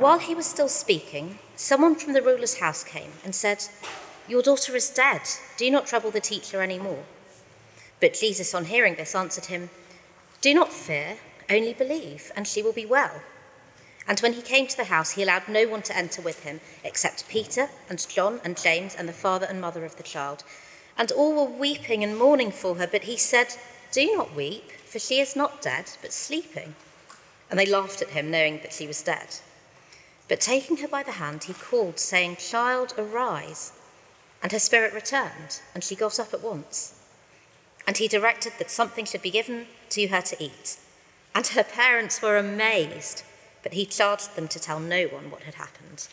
While he was still speaking, someone from the ruler's house came and said, "Your daughter is dead. Do not trouble the teacher anymore." But Jesus, on hearing this, answered him, "Do not fear, only believe, and she will be well." And when he came to the house, he allowed no one to enter with him except Peter and John and James and the father and mother of the child. And all were weeping and mourning for her, but he said, "Do not weep, for she is not dead, but sleeping." And they laughed at him, knowing that she was dead. But taking her by the hand, he called, saying, "Child, arise." And her spirit returned, and she got up at once. And he directed that something should be given to her to eat. And her parents were amazed, but he charged them to tell no one what had happened.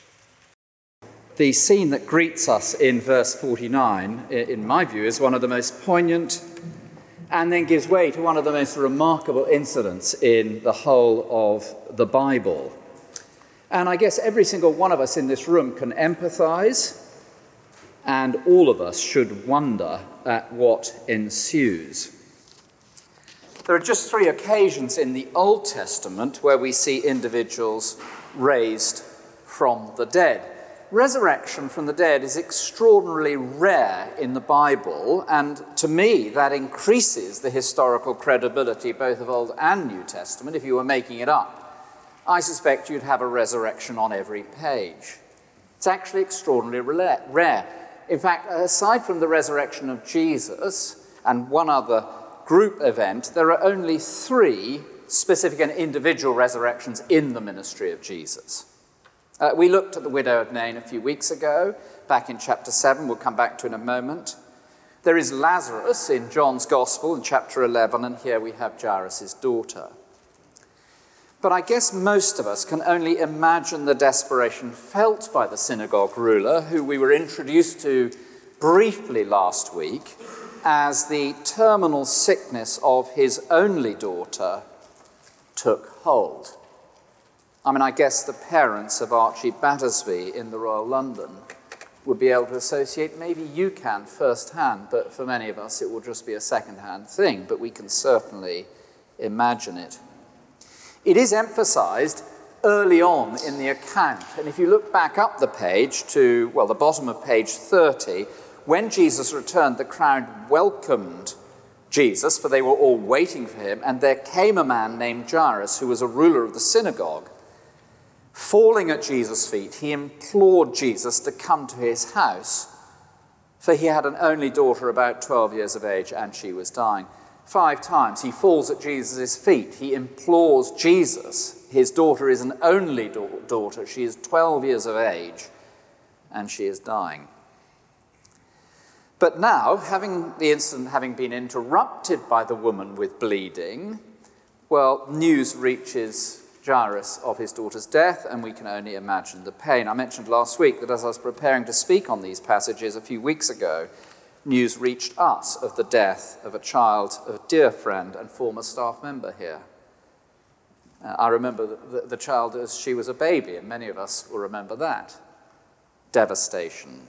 The scene that greets us in verse 49, in my view, is one of the most poignant and then gives way to one of the most remarkable incidents in the whole of the Bible. And I guess every single one of us in this room can empathize, and all of us should wonder at what ensues. There are just 3 occasions in the Old Testament where we see individuals raised from the dead. Resurrection from the dead is extraordinarily rare in the Bible, and to me that increases the historical credibility both of Old and New Testament. If you were making it up, I suspect you'd have a resurrection on every page. It's actually extraordinarily rare. In fact, aside from the resurrection of Jesus and one other group event, there are only 3 specific and individual resurrections in the ministry of Jesus. We looked at the widow of Nain a few weeks ago, back in chapter 7. We'll come back to in a moment. There is Lazarus in John's Gospel in chapter 11, and here we have Jairus' daughter. But I guess most of us can only imagine the desperation felt by the synagogue ruler, who we were introduced to briefly last week, as the terminal sickness of his only daughter took hold. I mean, I guess the parents of Archie Battersby in the Royal London would be able to associate. Maybe you can firsthand, but for many of us it will just be a second-hand thing, but we can certainly imagine it. It is emphasized early on in the account, and if you look back up the page to, the bottom of page 30, when Jesus returned, the crowd welcomed Jesus, for they were all waiting for him, and there came a man named Jairus, who was a ruler of the synagogue. Falling at Jesus' feet, he implored Jesus to come to his house, for he had an only daughter about 12 years of age, and she was dying. 5 times he falls at Jesus' feet. He implores Jesus. His daughter is an only daughter. She is 12 years of age, and she is dying. But now, the incident having been interrupted by the woman with bleeding, news reaches Jairus of his daughter's death, and we can only imagine the pain. I mentioned last week that as I was preparing to speak on these passages a few weeks ago, news reached us of the death of a child, of a dear friend and former staff member here. I remember the child as she was a baby, and many of us will remember that. Devastation.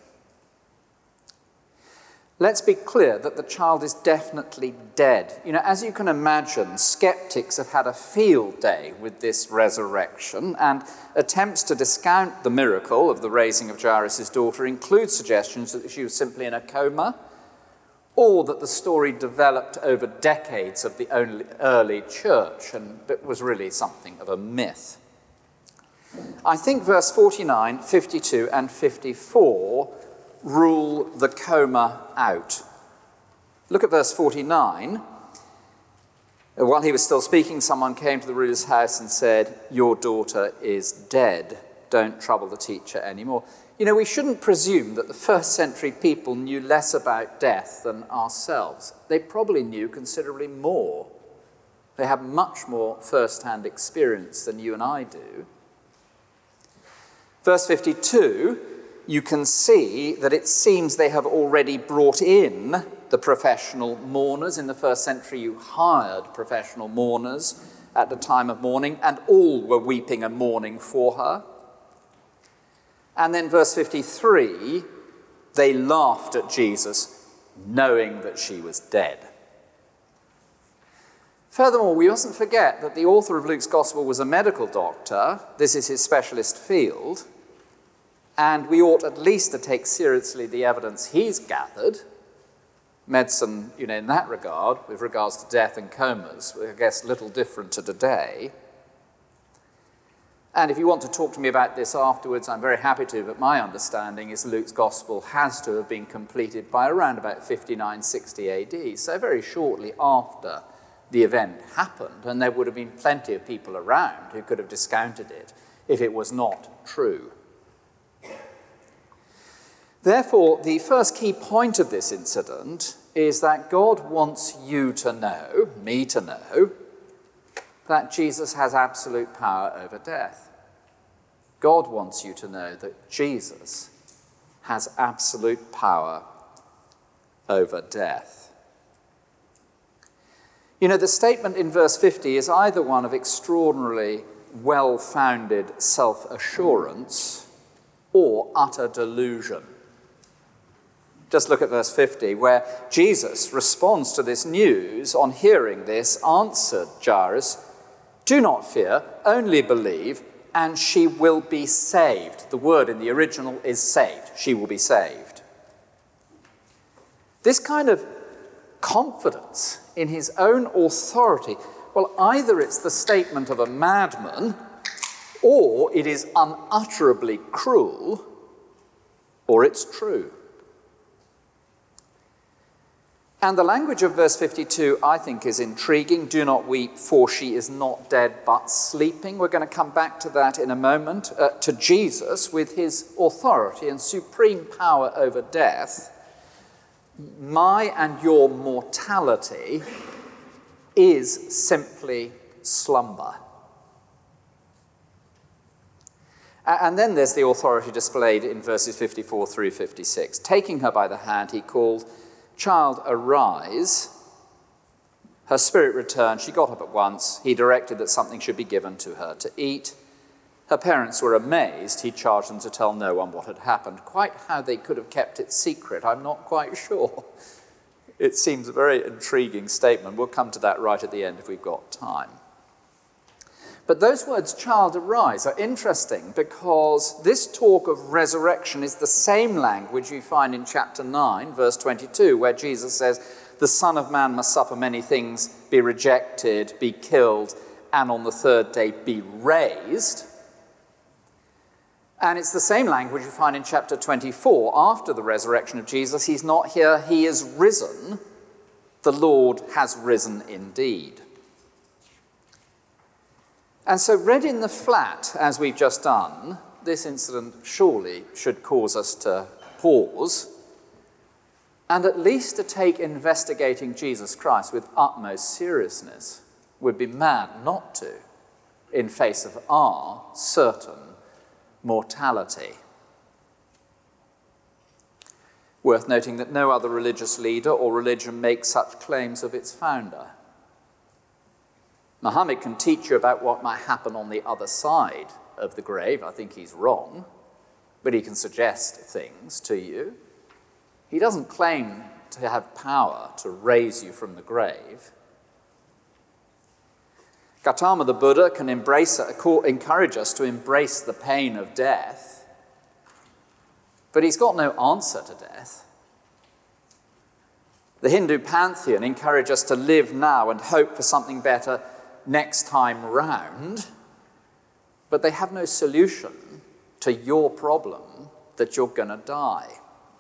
Let's be clear that the child is definitely dead. As you can imagine, skeptics have had a field day with this resurrection, and attempts to discount the miracle of the raising of Jairus' daughter include suggestions that she was simply in a coma, or that the story developed over decades of the early church, and it was really something of a myth. I think verse 49, 52, and 54 rule the coma out. Look at verse 49. While he was still speaking, someone came to the ruler's house and said, "Your daughter is dead. Don't trouble the teacher anymore." We shouldn't presume that the first century people knew less about death than ourselves. They probably knew considerably more. They have much more first-hand experience than you and I do. Verse 52, you can see that it seems they have already brought in the professional mourners. In the first century, you hired professional mourners at the time of mourning, and all were weeping and mourning for her. And then verse 53, they laughed at Jesus, knowing that she was dead. Furthermore, we mustn't forget that the author of Luke's Gospel was a medical doctor. This is his specialist field. And we ought at least to take seriously the evidence he's gathered. Medicine, in that regard, with regards to death and comas, I guess little different to today. And if you want to talk to me about this afterwards, I'm very happy to, but my understanding is Luke's Gospel has to have been completed by around about 59-60 AD, so very shortly after the event happened, and there would have been plenty of people around who could have discounted it if it was not true. Therefore, the first key point of this incident is that God wants you to know, me to know, that Jesus has absolute power over death. God wants you to know that Jesus has absolute power over death. The statement in verse 50 is either one of extraordinarily well-founded self-assurance or utter delusion. Just look at verse 50, where Jesus responds to this news on hearing this, answered Jairus, "Do not fear, only believe, and she will be saved." The word in the original is saved. She will be saved. This kind of confidence in his own authority, well, either it's the statement of a madman, or it is unutterably cruel, or it's true. And the language of verse 52, I think, is intriguing. "Do not weep, for she is not dead, but sleeping." We're going to come back to that in a moment. To Jesus, with his authority and supreme power over death, my and your mortality is simply slumber. And then there's the authority displayed in verses 54 through 56. Taking her by the hand, he called, "Child, arise." Her spirit returned. She got up at once. He directed that something should be given to her to eat. Her parents were amazed. He charged them to tell no one what had happened. Quite how they could have kept it secret, I'm not quite sure. It seems a very intriguing statement. We'll come to that right at the end if we've got time. But those words, "child, arise," are interesting because this talk of resurrection is the same language you find in chapter 9, verse 22, where Jesus says, "The Son of Man must suffer many things, be rejected, be killed, and on the third day be raised." And it's the same language you find in chapter 24, after the resurrection of Jesus. He's not here, he is risen. The Lord has risen indeed. And so read in the flat, as we've just done, this incident surely should cause us to pause and at least to take investigating Jesus Christ with utmost seriousness. We'd be mad not to, in face of our certain mortality. Worth noting that no other religious leader or religion makes such claims of its founder. Muhammad can teach you about what might happen on the other side of the grave. I think he's wrong, but he can suggest things to you. He doesn't claim to have power to raise you from the grave. Gautama the Buddha can encourage us to embrace the pain of death, but he's got no answer to death. The Hindu pantheon encourages us to live now and hope for something better next time round, but they have no solution to your problem that you're going to die.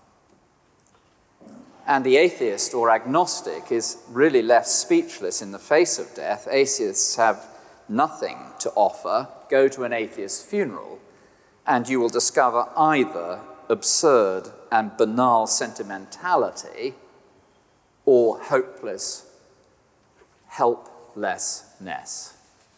And the atheist or agnostic is really left speechless in the face of death. Atheists have nothing to offer. Go to an atheist funeral and you will discover either absurd and banal sentimentality or hopeless helplessness.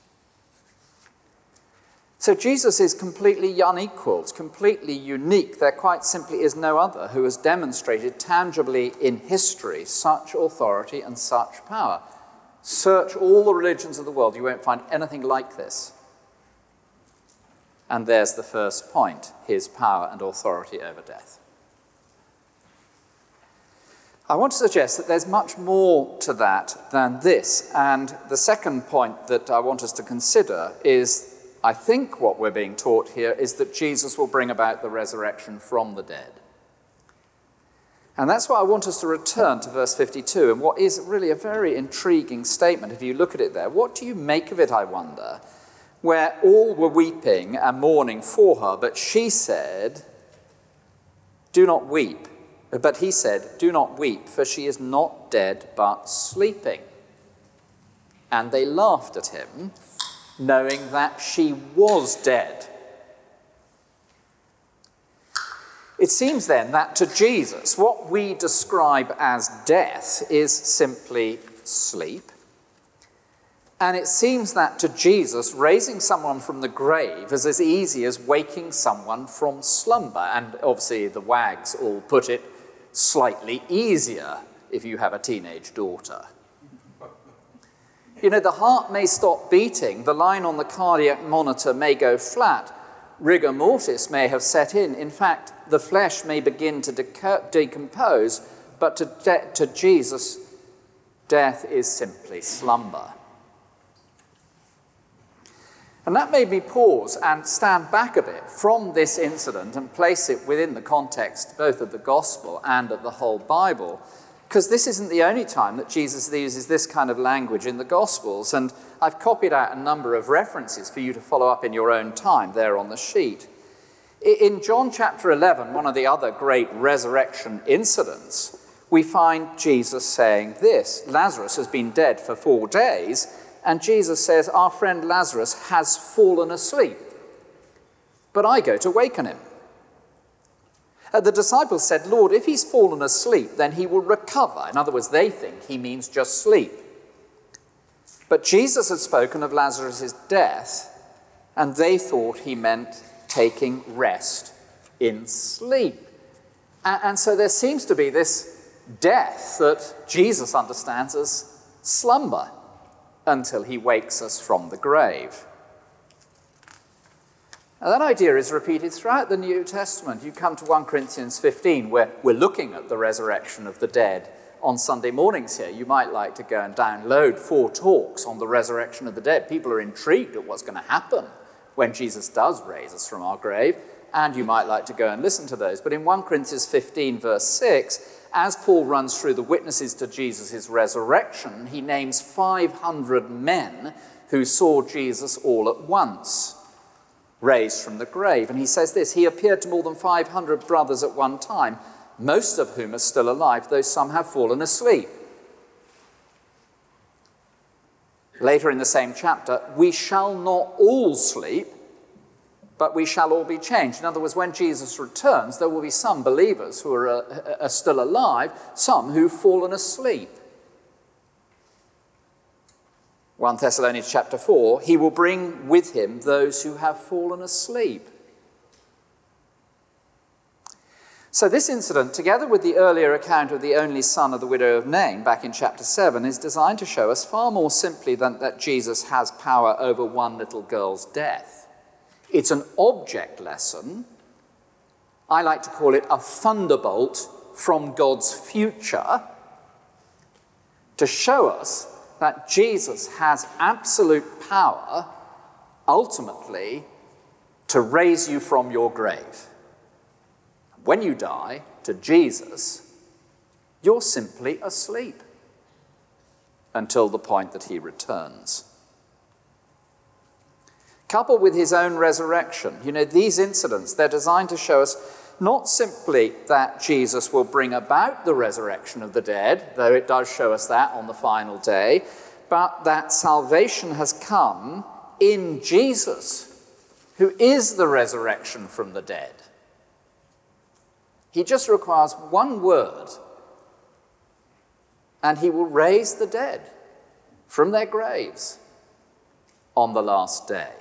So Jesus is completely unequaled, completely unique. There quite simply is no other who has demonstrated tangibly in history such authority and such power. Search all the religions of the world, you won't find anything like this. And there's the first point, his power and authority over death. I want to suggest that there's much more to that than this. And the second point that I want us to consider is, I think what we're being taught here is that Jesus will bring about the resurrection from the dead. And that's why I want us to return to verse 52, and what is really a very intriguing statement if you look at it there. What do you make of it, I wonder? Where all were weeping and mourning for her, but she said, "Do not weep." But he said, "Do not weep, for she is not dead, but sleeping." And they laughed at him, knowing that she was dead. It seems then that to Jesus, what we describe as death is simply sleep. And it seems that to Jesus, raising someone from the grave is as easy as waking someone from slumber. And obviously the wags all put it slightly easier if you have a teenage daughter. You know, the heart may stop beating, the line on the cardiac monitor may go flat, rigor mortis may have set in. In fact, the flesh may begin to decompose, but to Jesus, death is simply slumber. And that made me pause and stand back a bit from this incident and place it within the context both of the gospel and of the whole Bible, because this isn't the only time that Jesus uses this kind of language in the Gospels, and I've copied out a number of references for you to follow up in your own time there on the sheet. In John chapter 11, one of the other great resurrection incidents, we find Jesus saying this: Lazarus has been dead for 4 days, and Jesus says, "Our friend Lazarus has fallen asleep, but I go to waken him." The disciples said, "Lord, if he's fallen asleep, then he will recover." In other words, they think he means just sleep. But Jesus had spoken of Lazarus' death, and they thought he meant taking rest in sleep. And so there seems to be this death that Jesus understands as slumber until he wakes us from the grave. Now, that idea is repeated throughout the New Testament. You come to 1 Corinthians 15, where we're looking at the resurrection of the dead on Sunday mornings here. You might like to go and download 4 talks on the resurrection of the dead. People are intrigued at what's going to happen when Jesus does raise us from our grave, and you might like to go and listen to those. But in 1 Corinthians 15, verse 6, as Paul runs through the witnesses to Jesus' resurrection, he names 500 men who saw Jesus all at once, raised from the grave. And he says this: "He appeared to more than 500 brothers at one time, most of whom are still alive, though some have fallen asleep." Later in the same chapter, "We shall not all sleep, but we shall all be changed." In other words, when Jesus returns, there will be some believers who are still alive, some who've fallen asleep. 1 Thessalonians chapter 4, "He will bring with him those who have fallen asleep." So this incident, together with the earlier account of the only son of the widow of Nain back in chapter 7, is designed to show us far more simply than that Jesus has power over one little girl's death. It's an object lesson. I like to call it a thunderbolt from God's future to show us that Jesus has absolute power, ultimately, to raise you from your grave. When you die, to Jesus, you're simply asleep until the point that he returns. Coupled with his own resurrection, these incidents, they're designed to show us not simply that Jesus will bring about the resurrection of the dead, though it does show us that on the final day, but that salvation has come in Jesus, who is the resurrection from the dead. He just requires one word, and he will raise the dead from their graves on the last day.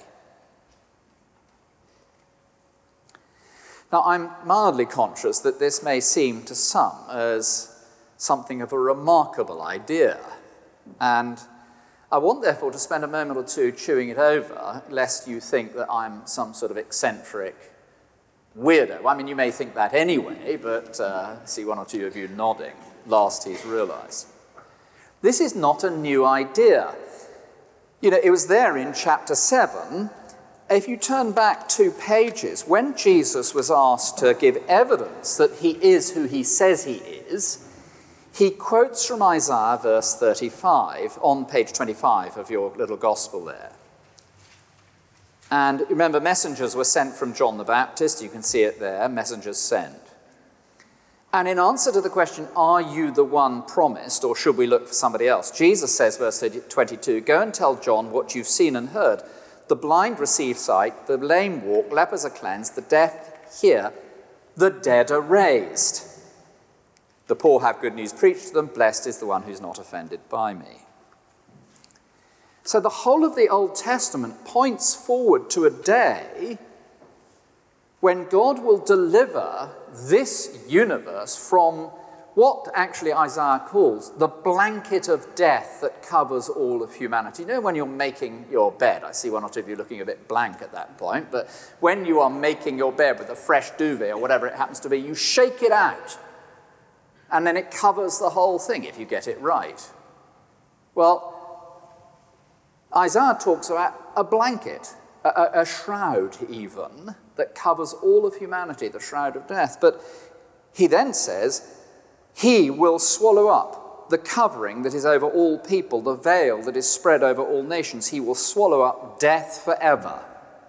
Now, I'm mildly conscious that this may seem to some as something of a remarkable idea, and I want, therefore, to spend a moment or two chewing it over, lest you think that I'm some sort of eccentric weirdo. I mean, you may think that anyway, but I see one or two of you nodding. last he's realized. This is not a new idea. It was there in chapter 7. If you turn back 2 pages, when Jesus was asked to give evidence that he is who he says he is, he quotes from Isaiah verse 35 on page 25 of your little gospel there. And remember, messengers were sent from John the Baptist. You can see it there, messengers sent. And in answer to the question, are you the one promised, or should we look for somebody else? Jesus says, verse 22, go and tell John what you've seen and heard. The blind receive sight, the lame walk, lepers are cleansed, the deaf hear, the dead are raised. The poor have good news preached to them, blessed is the one who's not offended by me. So the whole of the Old Testament points forward to a day when God will deliver this universe from what actually Isaiah calls the blanket of death that covers all of humanity. When you're making your bed, I see one or two of you looking a bit blank at that point, but when you are making your bed with a fresh duvet or whatever it happens to be, you shake it out, and then it covers the whole thing if you get it right. Well, Isaiah talks about a blanket, a shroud even, that covers all of humanity, the shroud of death. But he then says, he will swallow up the covering that is over all people, the veil that is spread over all nations. He will swallow up death forever.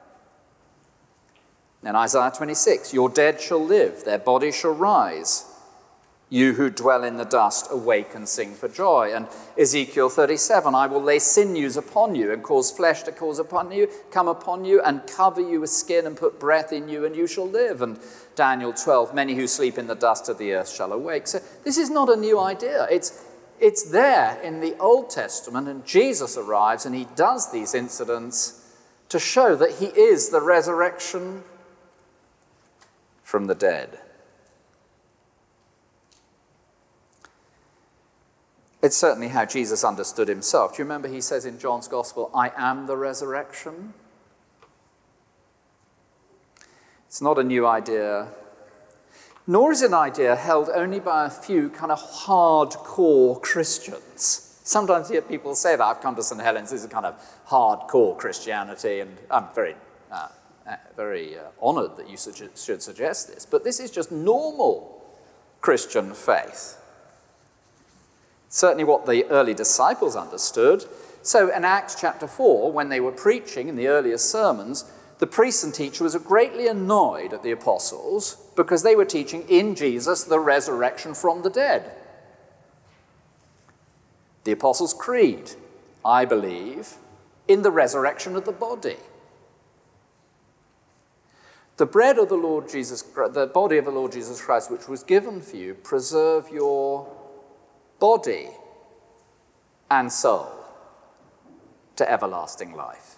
Then Isaiah 26, your dead shall live, their bodies shall rise. You who dwell in the dust, awake and sing for joy. And Ezekiel 37, I will lay sinews upon you and cause flesh to come upon you and cover you with skin and put breath in you and you shall live. And Daniel 12, many who sleep in the dust of the earth shall awake. So this is not a new idea. It's there in the Old Testament, and Jesus arrives and he does these incidents to show that he is the resurrection from the dead. It's certainly how Jesus understood himself. Do you remember he says in John's Gospel, I am the resurrection? It's not a new idea, nor is it an idea held only by a few kind of hardcore Christians. Sometimes you hear people say that. I've come to St. Helens, this is a kind of hardcore Christianity, and I'm very honoured that you should suggest this. But this is just normal Christian faith. Certainly what the early disciples understood. So in Acts chapter 4, when they were preaching in the earlier sermons, the priest and teacher was greatly annoyed at the apostles because they were teaching in Jesus the resurrection from the dead. The Apostles' Creed, I believe in the resurrection of the body. The bread of the Lord Jesus, the body of the Lord Jesus Christ, which was given for you, preserve your body and soul to everlasting life.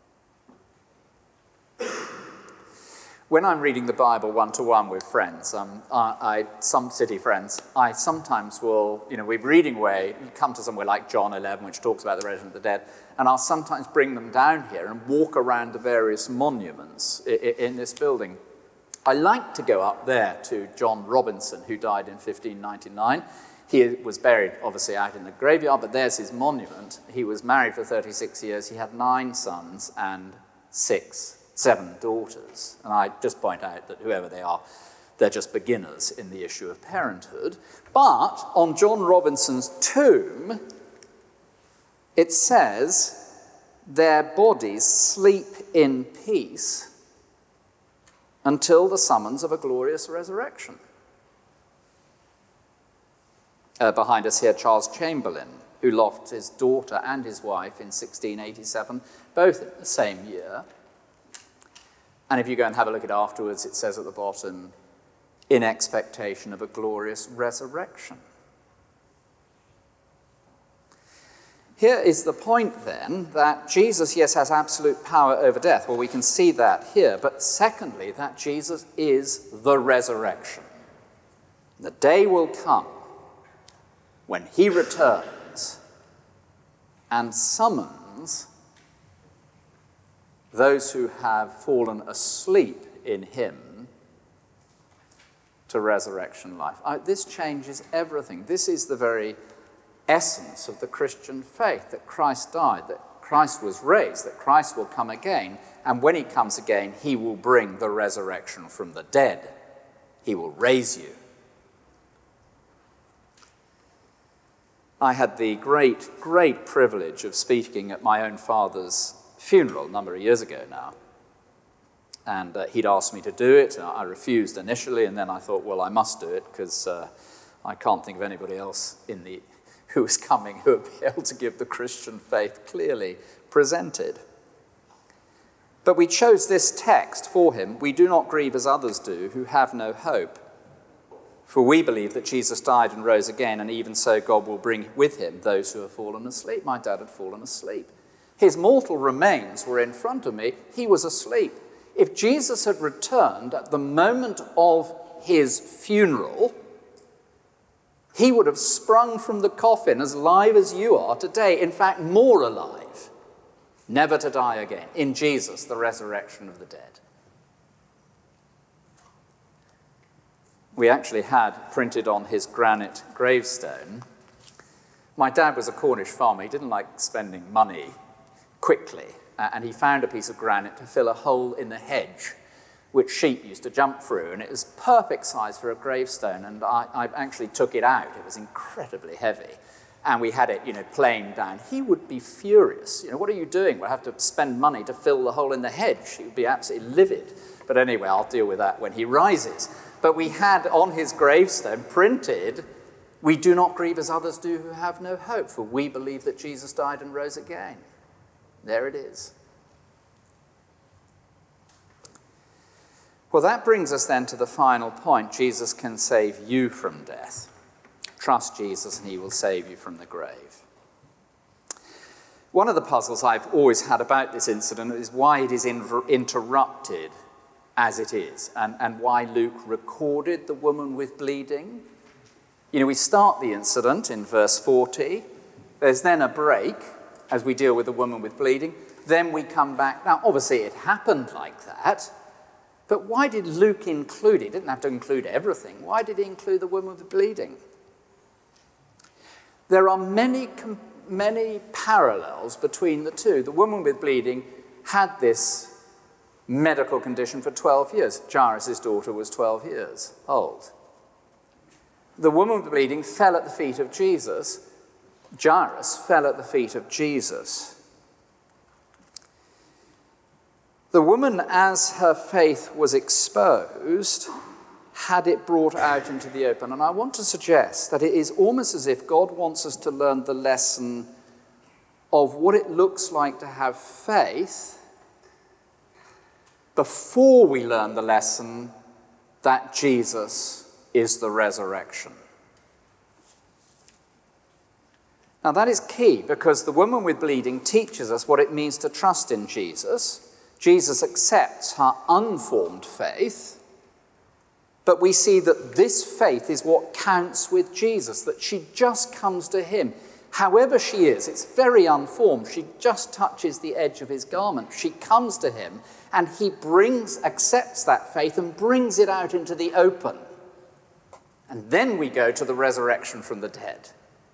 When I'm reading the Bible one-to-one with friends, some city friends, I sometimes will, we're reading away, come to somewhere like John 11, which talks about the resurrection of the dead, and I'll sometimes bring them down here and walk around the various monuments in this building. I like to go up there to John Robinson, who died in 1599. He was buried, obviously, out in the graveyard, but there's his monument. He was married for 36 years. He had 9 sons and 7 daughters. And I just point out that whoever they are, they're just beginners in the issue of parenthood. But on John Robinson's tomb, it says, their bodies sleep in peace until the summons of a glorious resurrection. Behind us here, Charles Chamberlain, who lost his daughter and his wife in 1687, both in the same year. And if you go and have a look at it afterwards, it says at the bottom, in expectation of a glorious resurrection. Here is the point then, that Jesus, yes, has absolute power over death. Well, we can see that here. But secondly, that Jesus is the resurrection. The day will come when he returns and summons those who have fallen asleep in him to resurrection life. This changes everything. This is the very essence of the Christian faith, that Christ died, that Christ was raised, that Christ will come again, and when he comes again, he will bring the resurrection from the dead. He will raise you. I had the great, great privilege of speaking at my own father's funeral a number of years ago now. And he'd asked me to do it. I refused initially, and then I thought, well, I must do it because I can't think of anybody else who was coming who would be able to give the Christian faith clearly presented. But we chose this text for him. We do not grieve as others do, who have no hope. For we believe that Jesus died and rose again, and even so God will bring with him those who have fallen asleep. My dad had fallen asleep. His mortal remains were in front of me. He was asleep. If Jesus had returned at the moment of his funeral, he would have sprung from the coffin as alive as you are today, in fact, more alive, never to die again, in Jesus, the resurrection of the dead. We actually had printed on his granite gravestone. My dad was a Cornish farmer. He didn't like spending money quickly, and he found a piece of granite to fill a hole in the hedge, which sheep used to jump through, and it was perfect size for a gravestone, and I actually took it out. It was incredibly heavy, and we had it, planed down. He would be furious. What are you doing? We'll have to spend money to fill the hole in the hedge. He would be absolutely livid. But anyway, I'll deal with that when he rises. But we had on his gravestone printed, "We do not grieve as others do who have no hope, for we believe that Jesus died and rose again." There it is. Well, that brings us then to the final point. Jesus can save you from death. Trust Jesus and he will save you from the grave. One of the puzzles I've always had about this incident is why it is interrupted as it is, and why Luke recorded the woman with bleeding. We start the incident in verse 40. There's then a break as we deal with the woman with bleeding. Then we come back. Now, obviously, it happened like that. But why did Luke include it? He didn't have to include everything. Why did he include the woman with bleeding? There are many parallels between the two. The woman with bleeding had this medical condition for 12 years. Jairus' daughter was 12 years old. The woman with bleeding fell at the feet of Jesus. Jairus fell at the feet of Jesus. The woman, as her faith was exposed, had it brought out into the open. And I want to suggest that it is almost as if God wants us to learn the lesson of what it looks like to have faith before we learn the lesson that Jesus is the resurrection. Now that is key, because the woman with bleeding teaches us what it means to trust in Jesus. Jesus accepts her unformed faith, but we see that this faith is what counts with Jesus, that she just comes to him. However she is, it's very unformed. She just touches the edge of his garment. She comes to him, and he accepts that faith and brings it out into the open. And then we go to the resurrection from the dead.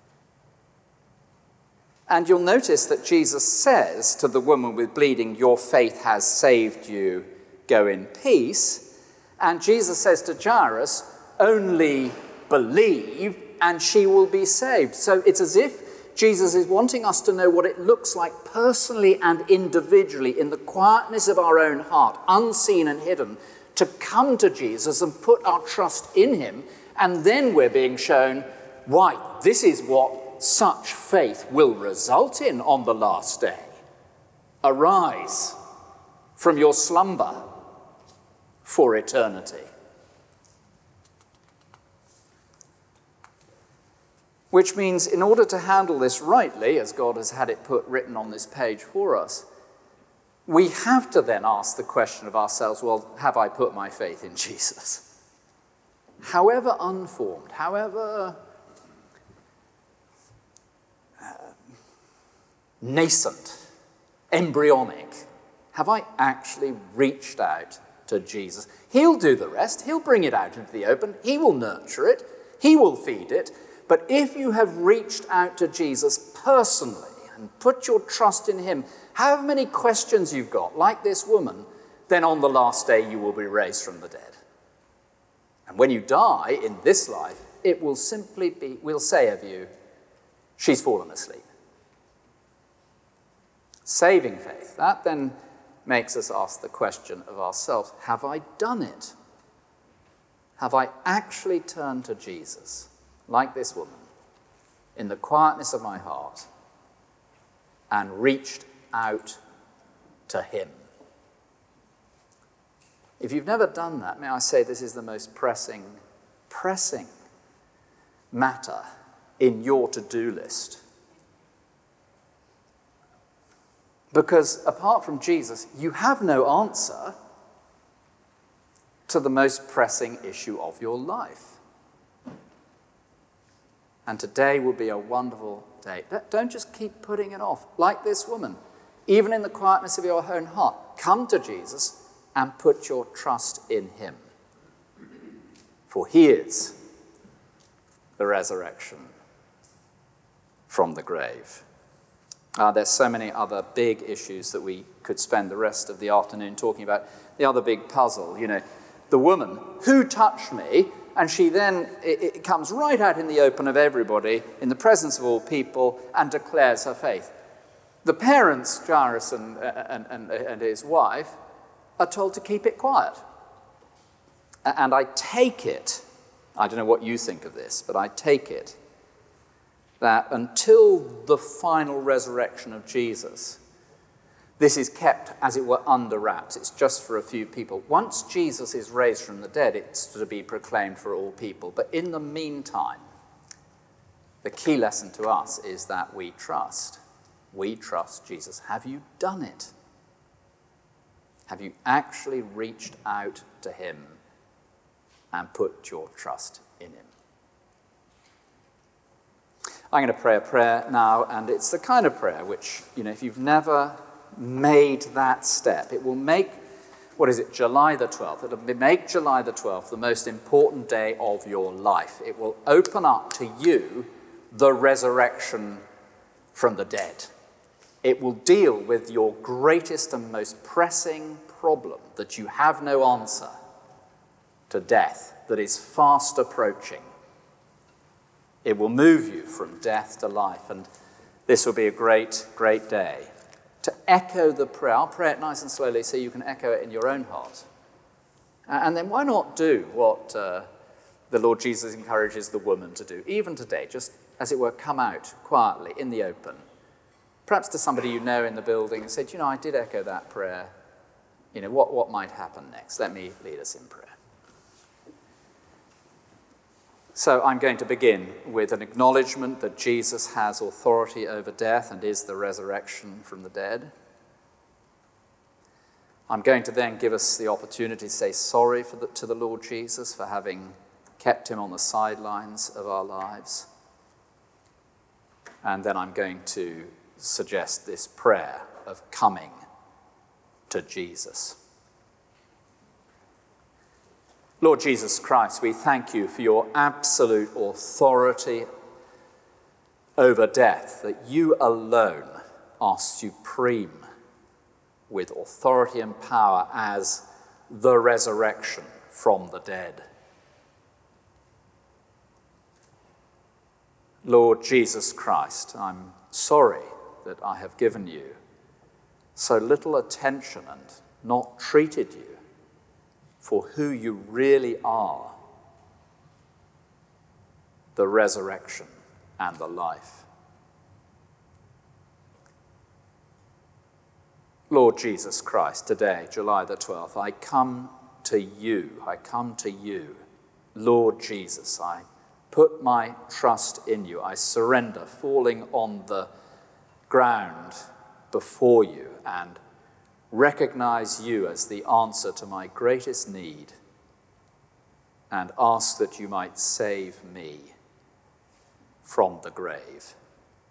And you'll notice that Jesus says to the woman with bleeding, "Your faith has saved you, go in peace." And Jesus says to Jairus, "Only believe and she will be saved." So it's as if Jesus is wanting us to know what it looks like personally and individually in the quietness of our own heart, unseen and hidden, to come to Jesus and put our trust in him. And then we're being shown, why, this is what such faith will result in on the last day. Arise from your slumber for eternity. Which means in order to handle this rightly, as God has had it written on this page for us, we have to then ask the question of ourselves, well, have I put my faith in Jesus? However unformed, however nascent, embryonic, have I actually reached out to Jesus. He'll do the rest. He'll bring it out into the open. He will nurture it. He will feed it. But if you have reached out to Jesus personally and put your trust in him, however many questions you've got, like this woman, then on the last day you will be raised from the dead. And when you die in this life, it will simply be, we'll say of you, she's fallen asleep. Saving faith, that then makes us ask the question of ourselves, have I done it? Have I actually turned to Jesus, like this woman, in the quietness of my heart, and reached out to him? If you've never done that, may I say this is the most pressing matter in your to-do list. Because apart from Jesus, you have no answer to the most pressing issue of your life. And today will be a wonderful day. Don't just keep putting it off. Like this woman, even in the quietness of your own heart, come to Jesus and put your trust in him. For he is the resurrection from the grave. There's so many other big issues that we could spend the rest of the afternoon talking about. The other big puzzle, the woman, who touched me? And she then, it comes right out in the open of everybody, in the presence of all people, and declares her faith. The parents, Jairus and his wife, are told to keep it quiet. And I take it, I don't know what you think of this, but I take it that until the final resurrection of Jesus, this is kept, as it were, under wraps. It's just for a few people. Once Jesus is raised from the dead, it's to be proclaimed for all people. But in the meantime, the key lesson to us is that we trust. We trust Jesus. Have you done it? Have you actually reached out to him and put your trust in him? I'm going to pray a prayer now, and it's the kind of prayer which, if you've never made that step, it will make, July the 12th. It'll make July the 12th the most important day of your life. It will open up to you the resurrection from the dead. It will deal with your greatest and most pressing problem, that you have no answer to death, that is fast approaching. It will move you from death to life, and this will be a great, great day to echo the prayer. I'll pray it nice and slowly so you can echo it in your own heart. And then why not do what the Lord Jesus encourages the woman to do, even today, just, as it were, come out quietly in the open, perhaps to somebody you know in the building, and say, I did echo that prayer. What might happen next? Let me lead us in prayer. So I'm going to begin with an acknowledgement that Jesus has authority over death and is the resurrection from the dead. I'm going to then give us the opportunity to say sorry to the Lord Jesus for having kept him on the sidelines of our lives. And then I'm going to suggest this prayer of coming to Jesus. Lord Jesus Christ, we thank you for your absolute authority over death, that you alone are supreme with authority and power as the resurrection from the dead. Lord Jesus Christ, I'm sorry that I have given you so little attention and not treated you for who you really are, the resurrection and the life. Lord Jesus Christ, today, July the 12th, I come to you, Lord Jesus. I put my trust in you. I surrender, falling on the ground before you, and recognize you as the answer to my greatest need, and ask that you might save me from the grave.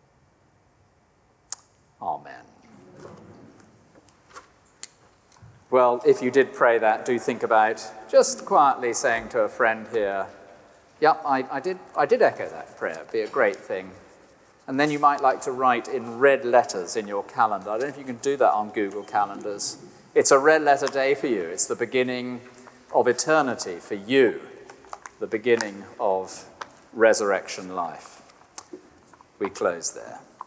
Amen. Well, if you did pray that, do think about just quietly saying to a friend here, yep, I did echo that prayer. It'd be a great thing. And then you might like to write in red letters in your calendar. I don't know if you can do that on Google Calendars. It's a red letter day for you. It's the beginning of eternity for you, the beginning of resurrection life. We close there.